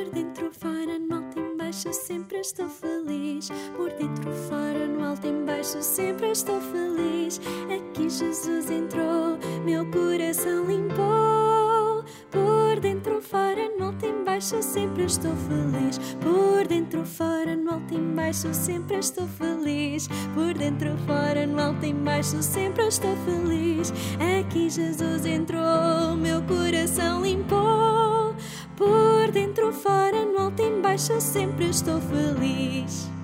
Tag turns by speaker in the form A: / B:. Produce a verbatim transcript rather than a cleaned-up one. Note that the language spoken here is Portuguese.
A: Por dentro, fora, no alto, em baixo, sempre estou feliz. Por dentro, fora, no alto, em baixo, sempre estou feliz. Aqui Jesus entrou, meu coração limpou. Por dentro, fora, no alto, em baixo, sempre estou feliz. Por dentro, fora, no alto, em baixo, sempre estou feliz. Por dentro, fora, no alto, em baixo, sempre estou feliz. Aqui Jesus entrou, meu coração limpou. Por dentro, fora, no alto, em baixo, sempre estou feliz.